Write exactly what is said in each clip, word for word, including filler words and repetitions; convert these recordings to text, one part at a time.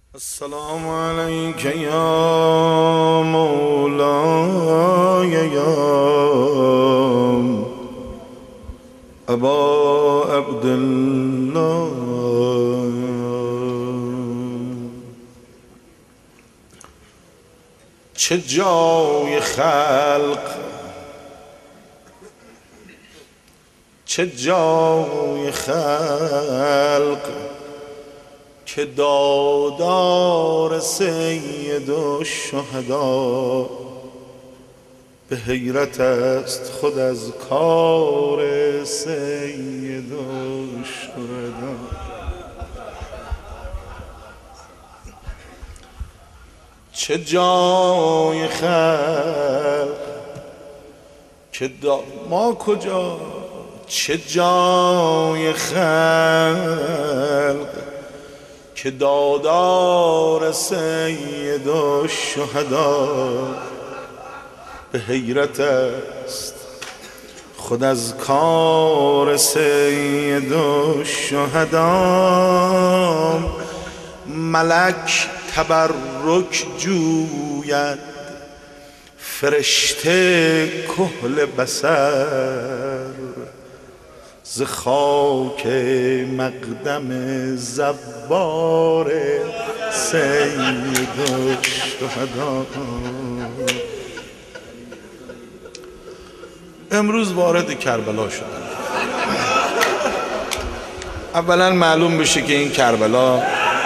السلام عليك يا مولاي يا أبا عبد الله. چه جای خلق چه جای خلق که دادار سید الشهدا. به حیرت است خود از کار سید الشهدا. چه جای خلق که دا ما کجا چه جای خلق که دادار سید الشهدا. به حیرت است خود از کار سید الشهدا. ملک تبرک جوید فرشته کحل بصر. ز خاک مقدم زوار سید الشهدا. امروز وارد کربلا شدم. اولا معلوم بشه که این کربلا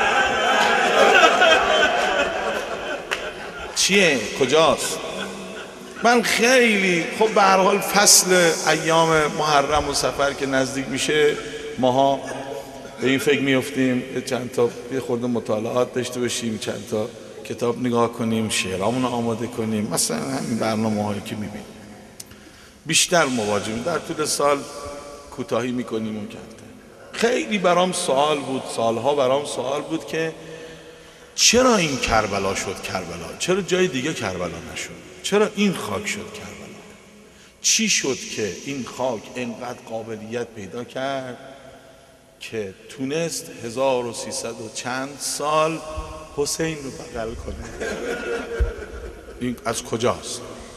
چیه، کجاست. من خیلی خب به هر حال فصل ایام محرم و سفر که نزدیک میشه ماها به این فکر میفتیم چند تا یه خورده مطالعات داشته باشیم، چند تا کتاب نگاه کنیم، شعرامون آماده کنیم. مثلا همین برنامه هایی که میبینیم بیشتر مواجهیم، در طول سال کوتاهی میکنیم اون کمتر. خیلی برام سوال بود، سالها برام سوال بود که چرا این کربلا شد کربلا؟ چرا جای دیگه کربلا نشد؟ چرا این خاک شد کربلا؟ چی شد که این خاک اینقدر قابلیت پیدا کرد که تونست هزار و سیصد و چند سال حسین رو بغل کنه؟ این از کجاست؟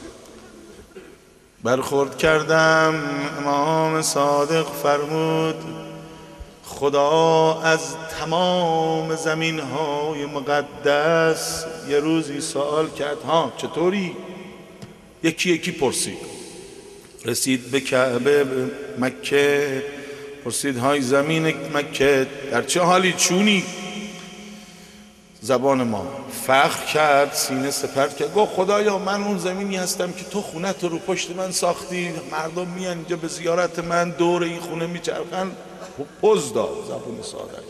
برخورد کردم، امام صادق فرمود خدا از تمام زمین های مقدس یه روزی سوال کرد ها چطوری؟ یکی یکی پرسید. رسید به کعبه، به مکه، پرسید های زمین مکه در چه حالی، چونی؟ زبان ما فخر کرد، سینه سپرد کرد، گفت خدایا من اون زمینی هستم که تو خونه تو رو پشت من ساختی، مردم میان اینجا به زیارت من، دور این خونه میچرخن. پوز داد زبون سادش.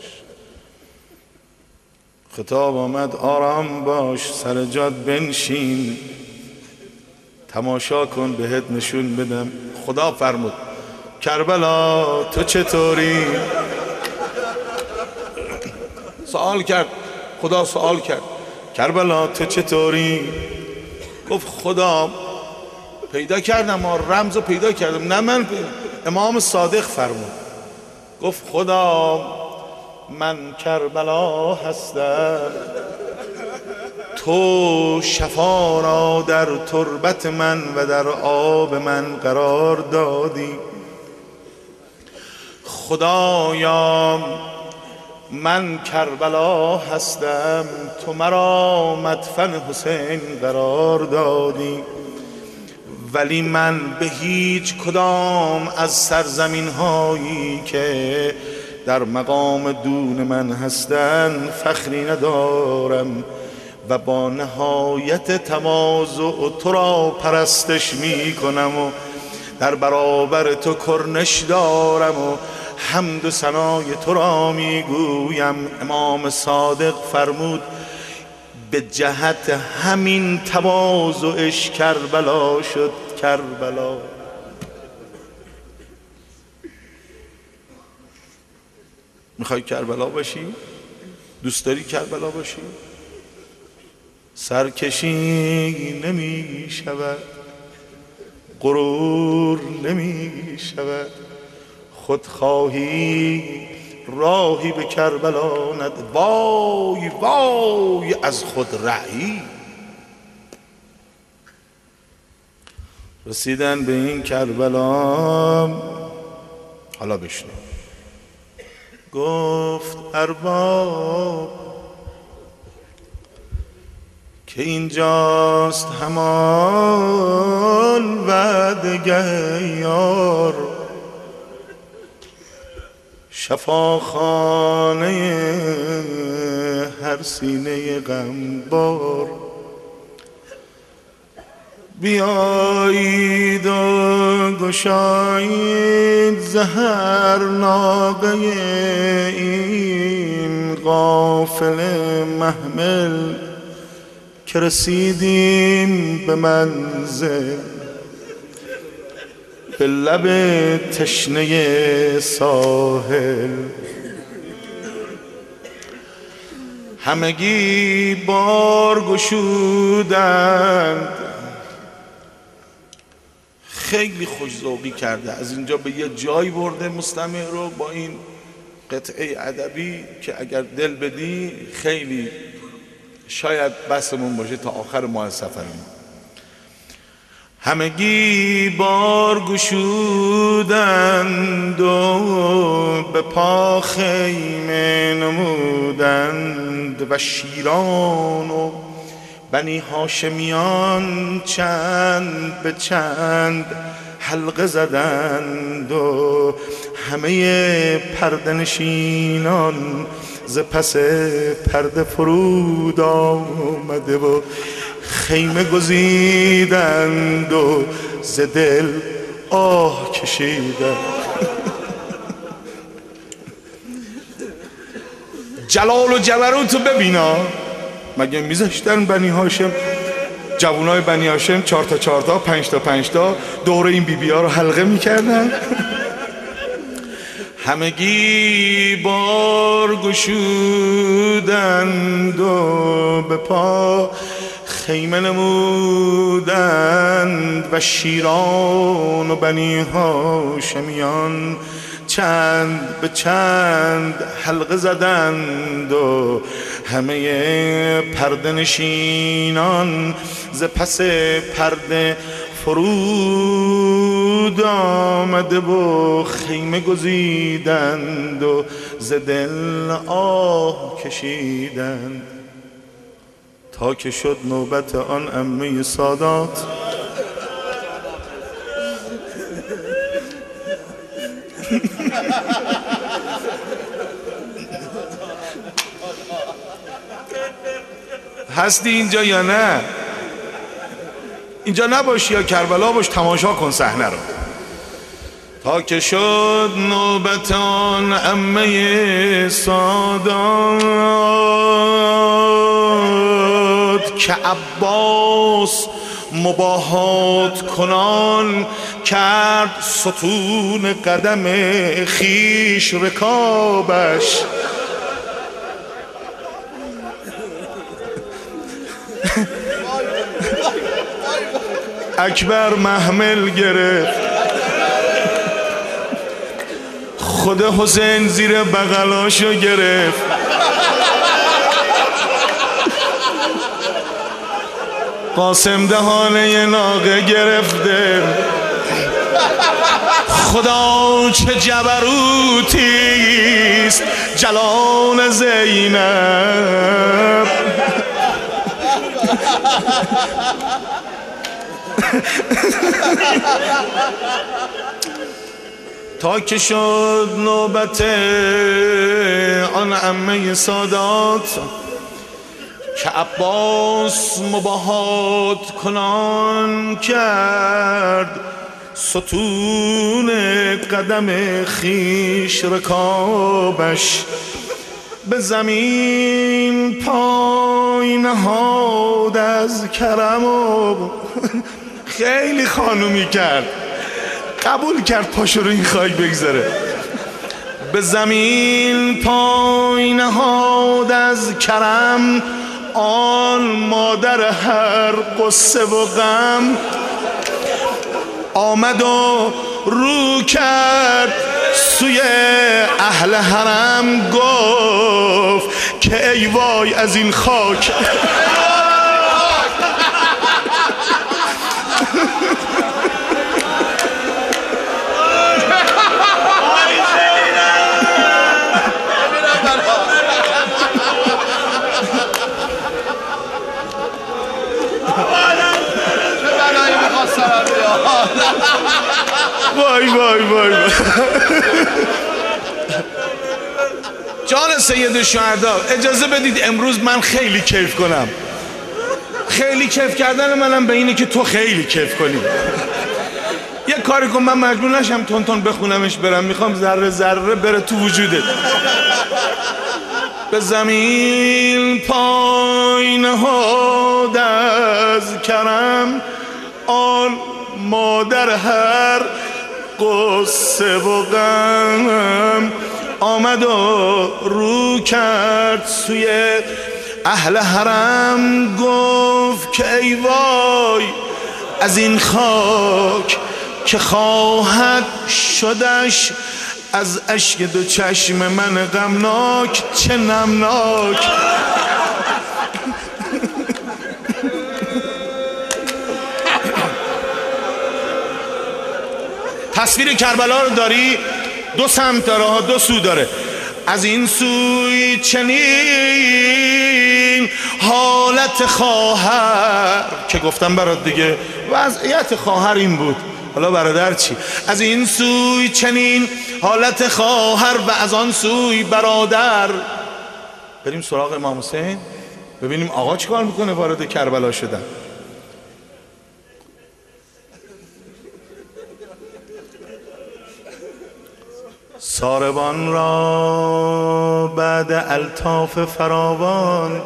خطاب آمد آرام باش، سر جات بنشین، تماشا کن بهت نشون بدم. خدا فرمود کربلا تو چطوری؟ سوال کرد خدا، سوال کرد کربلا تو چطوری؟ گفت خدا پیدا کردم، رمز پیدا کردم. نه من پیدا. امام صادق فرمود گفت خدا من کربلا هستم، تو شفا را در تربت من و در آب من قرار دادی. خدایا من کربلا هستم، تو مرا مدفن حسین قرار دادی. ولی من به هیچ کدام از سرزمین هایی که در مقام دون من هستند فخری ندارم و با نهایت تواضع تو را پرستش می کنم و در برابر تو کرنش دارم و حمد و ثنای تو را می گویم. امام صادق فرمود به جهت همین تواضعش کربلا شد کربلا. میخوای کربلا باشی؟ دوست داری کربلا باشی؟ سرکشی نمی شود، غرور نمی شود، خودخواهی راهی به کربلا ند. وای وای از خود رأیی. رسیدن به این کربلا، حالا بشنو. گفت ارباب که اینجاست همان وعدگه یار، شفاخانه هر سینه غمبار. بیایید و گشایید زهر ناقه این غافل محمل، که رسیدیم به منزل به لب تشنه ساحل. همگی بار گشودند. خیلی خوش‌ذوقی کرده، از اینجا به یه جای برده مستمع رو با این قطعه ادبی که اگر دل بدی خیلی شاید بسمون باشه تا آخر ماه سفرمون. همگی بار گشودند و به پا خیمه نمودند، و شیران و بنی هاشمیان چند به چند حلقه زدند، و همه پرده نشینان ز پس پرده فرود آمده و خیمه گزیدند و ز دل آه کشیدند. جلال و جبروتو ببینا. مگه میذاشتن بنی هاشم، جوانای بنی هاشم چهار تا چهار تا پنج تا پنج تا دور این بی بی ها رو حلقه میکردن؟ همگی بار گشودند و به پا خیمه نمودند، و شیران و بنی هاشمیان چند به چند حلقه زدند، و همه پرده نشینان ز پس پرده فرود آمده و خیمه گزیدند و ز دل آه کشیدند. تا که شد نوبت آن عمه سادات، هستی اینجا یا نه؟ اینجا نباشی یا کربلا باش، تماشا کن صحنه رو. تا که شد نوبت آن عمه سادات، که عباس مباهات کنان کرد ستون قدم خیش رکابش. اکبر محمل گرفت، خود حسین زیر بغلاشو گرفت، قاسم دهانه ناقه گرفته. خدا چه جبروتیست جلال زینب. تا که شد نوبت آن عمه سادات، که عباس مباهات کنان کرد ستون قدم خیش رکابش. به زمین پای نهاد از کرم و خیلی خانومی کرد، قبول کرد پاشو رو این خاک بگذاره. به زمین پای نهاد از کرم، آن مادر هر قصه و غم. آمد و رو کرد سوی اهل حرم گفت که ای وای از این خاک. وای وای وای جان سید الشهدا، اجازه بدید امروز من خیلی کیف کنم. خیلی کیف کردن منم به اینه که تو خیلی کیف کنی. یه کاری کن من مجبور نشم تون تون بخونمش برم، میخوام ذره ذره بره تو وجودت. به زمین پای نهاد از کرم آن مادر هر قصه و غم، آمد و رو کرد سوی اهل حرم گفت که ای وای از این خاک که خواهد شدش از اشک دو چشم من غمناک چه نمناک. تصویر کربلا رو داری؟ دو سمت داره، دو سو داره. از این سوی چنین حالت خواهر که گفتم برات دیگه، وضعیت خواهر این بود، حالا برادر چی؟ از این سوی چنین حالت خواهر و از آن سوی برادر. بریم سراغ امام حسین ببینیم آقا چیکار میکنه وارد کربلا شدن. ساربان را بعد الطاف فراوان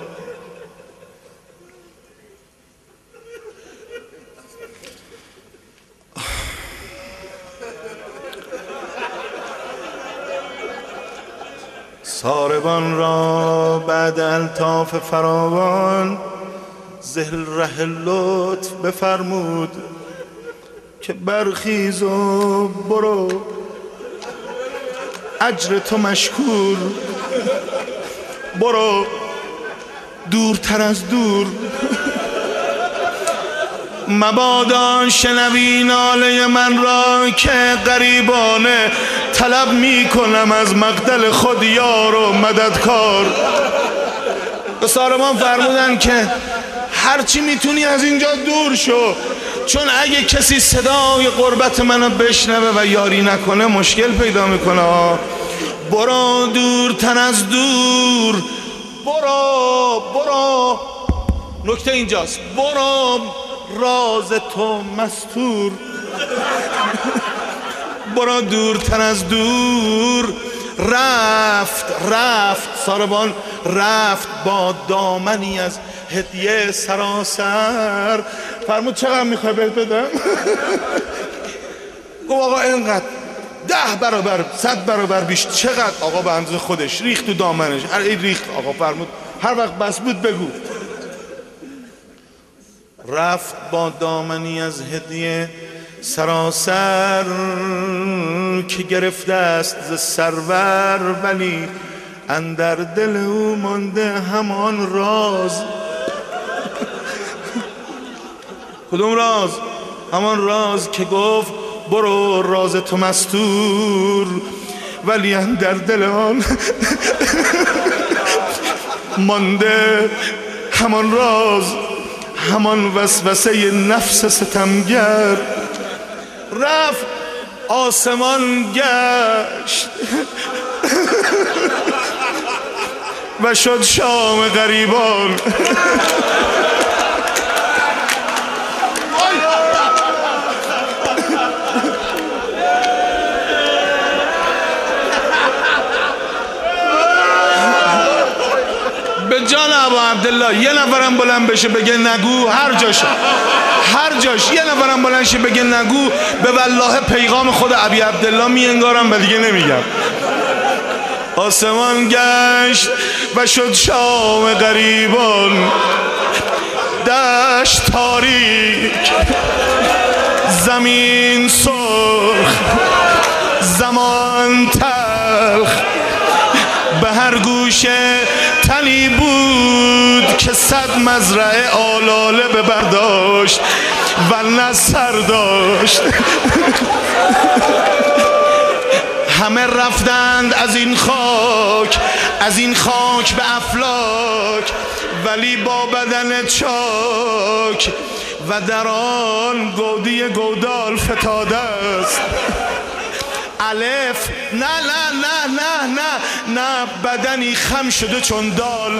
ساربان را بعد الطاف فراوان زهل ره لطف بفرمود که برخیز و برو اجر تو مشکور، برو دورتر از دور. مبادا شنوی ناله من را که غریبانه طلب می کنم از مقتل خود یار و مددکار. به ساربان فرمودن که هرچی میتونی از اینجا دور شو، چون اگه کسی صدای قربت منو بشنوه و یاری نکنه مشکل پیدا میکنه. برو دورتر از دور، برو برو. نکته اینجاست، برو راز تو مستور. برو دورتر از دور. رفت رفت ساربان رفت با دامنی از هدیه سراسر. فرمود چقدر میخوای بهت بدم؟ گفت آقا اینقدر، ده برابر صد برابر بیش. چقدر؟ آقا به اندازه خودش ریخت تو دامنش. هر ای ریخت آقا. فرمود هر وقت بس بود بگو. رفت با دامنی از هدیه سراسر که گرفته است ز سرور، ولی اندر دل او مانده همان راز. کدوم راز؟ همان راز که گفت برو راز تو مستور، ولی اندر دل آن مانده همان راز، همان وسوسه نفس ستمگر. رفت آسمان گشت و شد شام غریبان. به جان ابا عبدالله یه نفرم بلند بشه بگه نگو، هر جاش هر جاش یه نفرم بلند شه بگه نگو، به والله پیغام خود ابی عبدالله می انگارم و دیگه نمیگم. آسمان گشت و شد شام غریبان، دشت تاریک زمین سرخ، زمان زبان تلخ، به هر گوشه تنی بود که صد مزرعه آلاله به برداشت و نه سر داشت. همه رفتند از این خاک، از این خاک به افلاک، ولی با بدن چاک و در آن گودی گودال فتاده است. الف نه نه نه نه نه نه بدنی خم شده چون دال.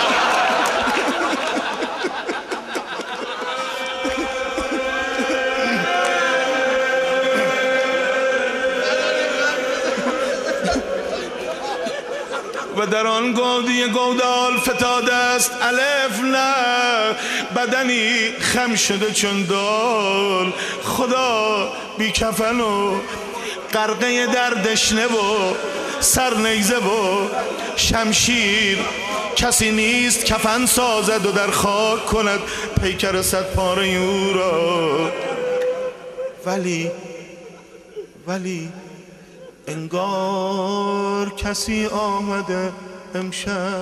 و در آن گودی گودال فتاده است. الف نه بدنی خم شده چون دال. خدا بی کفن و غرقه در دشنه و سرنیزه و شمشیر، کسی نیست کفن سازد و در خاک کند پیکر صد پاره او را. ولی ولی انگار کسی آمده امشب.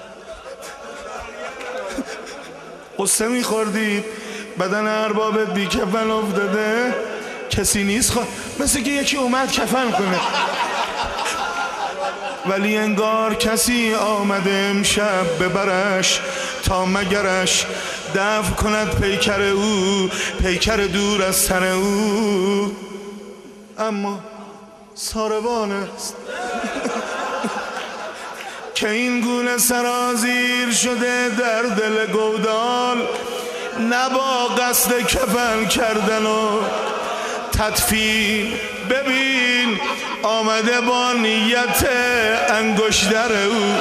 قصه میخوردید بدن اربابت بی کفن افتاده، کسی نیست خوا... مثل که یکی اومد کفن کنه. ولی انگار کسی آمده امشب ببرش تا مگرش دفن کند پیکر او، پیکر دور از سر او. اما ساروان است که این گونه سرازیر شده در دل گودال، نه با قصد کفن کردن و تدفین. ببین آمده با نیت انگشتر او.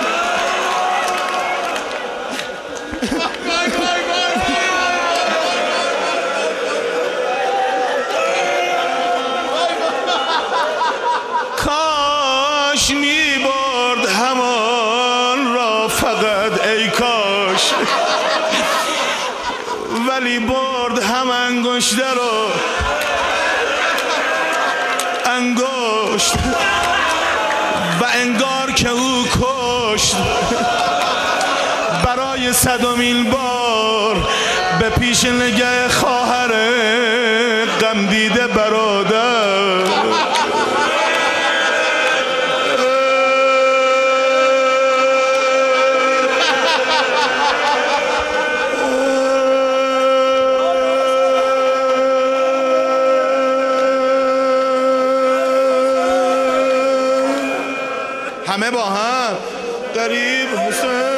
کاش می برد همان را فقط، ای کاش، ولی برد هم انگشتر رو، انگشت، و انگار که او کشت برای صدمین بار به پیش نگه خواهر غم دیده برادر. همه با هم قریب حسین.